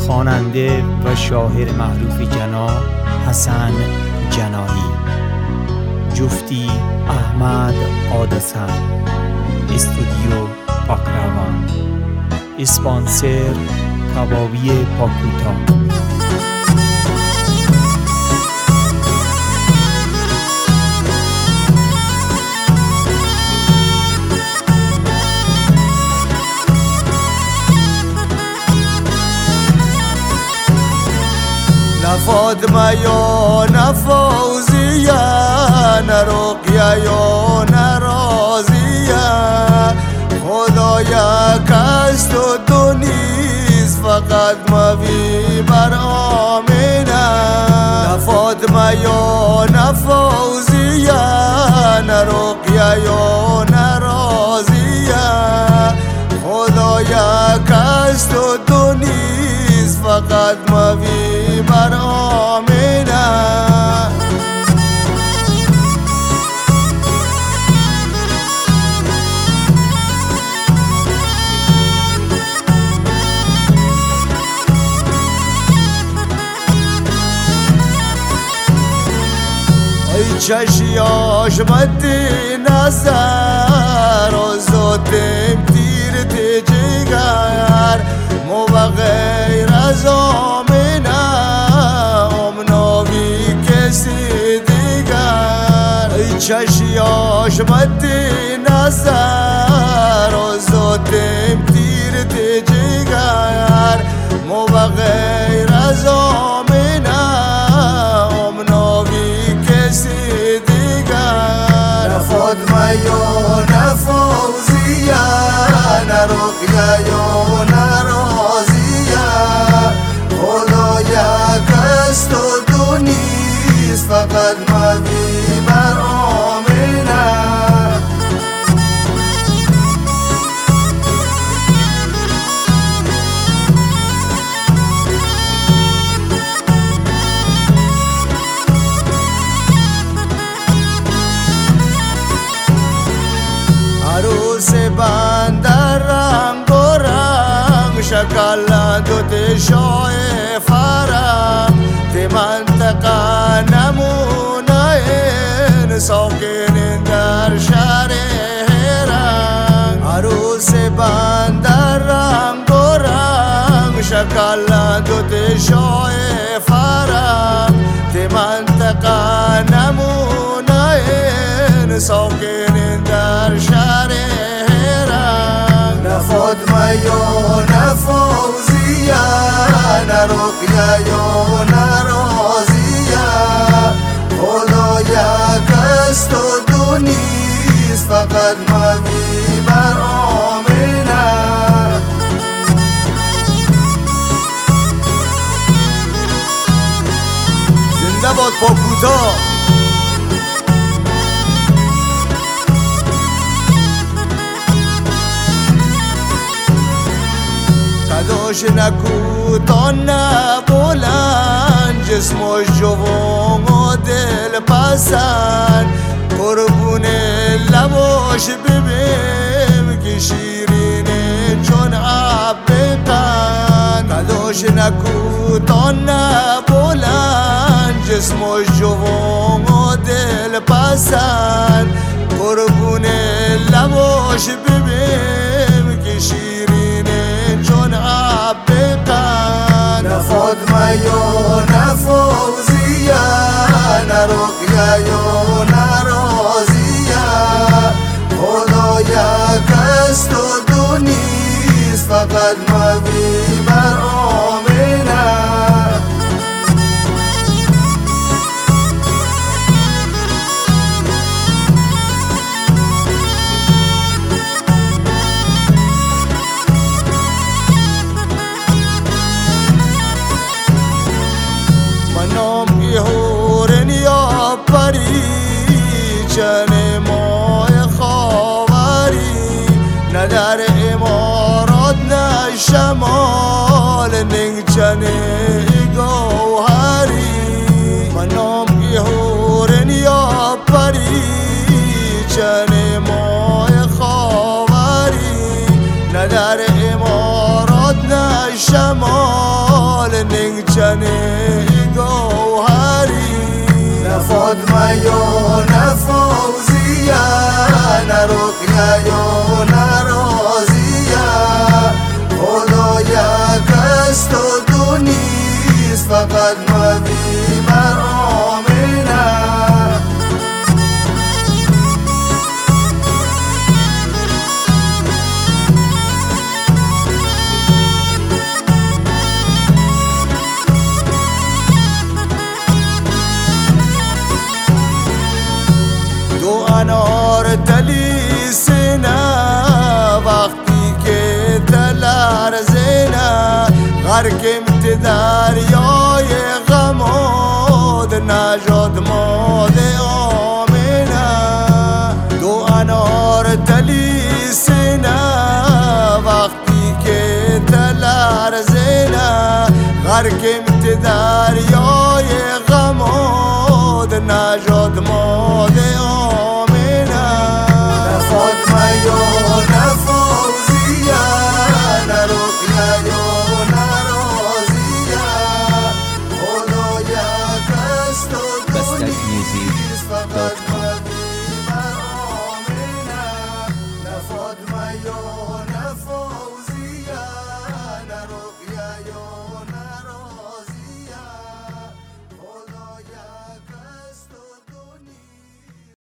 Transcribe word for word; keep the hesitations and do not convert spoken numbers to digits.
خواننده و شاعر معروف جناب حسن جناحی، جفتی احمد قادس‌ها، استودیو پاکروان، اسپانسر کبابی پاکوتا. نه فاطمه یا نه فوزیه، نه رقیه یا نه رازیه، خدا یک است و دو نیست، فقط موی بر آمینه. نه فاطمه یا نه فوزیه، نه رقیه یا نه رازیه، خدا یک است و دو نیست، فقط موی بر آمینه. ای چشیاش مدی نظر و زودم تیر تی جگر، مو غیر از آمینه امناوی کسی دیگر. ای چشیاش مدی نظر و زودم تیر تی جگر، مو غیر از آمینه امناوی کسی دیگر. نه فاطمه یا نه فوزیه، نه رقیه یا نه رازیه، خدا یک است و دو نیست، فقط موی بر آمینه. عروس بندر رنگ و رنگ، شکل دوت شاه فرنگ، تی منطقه نمونه این ساکن در شهر هرنگ. عروس بندر رنگ و رنگ، شکل دوت شاه فرنگ، تی منطقه نمونه این ساکن در شهر هرنگ. نه فاطمه یا نه فوزیه، نه رقیه یا نه رازیه، خدا یک است و دو نیست، فقط موی بر آمینه. زنده باد پاکوتا. قداش نکوتا نه بلند، جسمش جوان و دل پسند، قربون لباش ببین که شیرینه چون عب قند. قداش نکوتا نه بلند، جسمش جوان و دل پسند، قربون لباش ببین که شیرینه چون عب قند. نه فاطمه یا نه فوزیه، نه رقیه یا نه رازیه، خدا یک است و دو نیست، فقط موی بر آمینه. منام یهورن یا پری، چن ماه خاوری، نه در امارات نه شمال، نگ چن گوهری. منام یهورن یا پری، چن ماه خاوری، نه در امارات نه شمال، تن گوهری، نه فاطمه یا نه فوزیه، نه رقیه یا نه رازیه، خدا یک است و دو نیست، فقط مبی بر آمینه. دو انار تلی سینه وقتی که تلر زینه، غرقم ت دریای غماد نجات ماد آمینه. دو انار تلی سینه وقتی که تلر زینه، غرقم ت دریای غماد نجات ماد آمینه.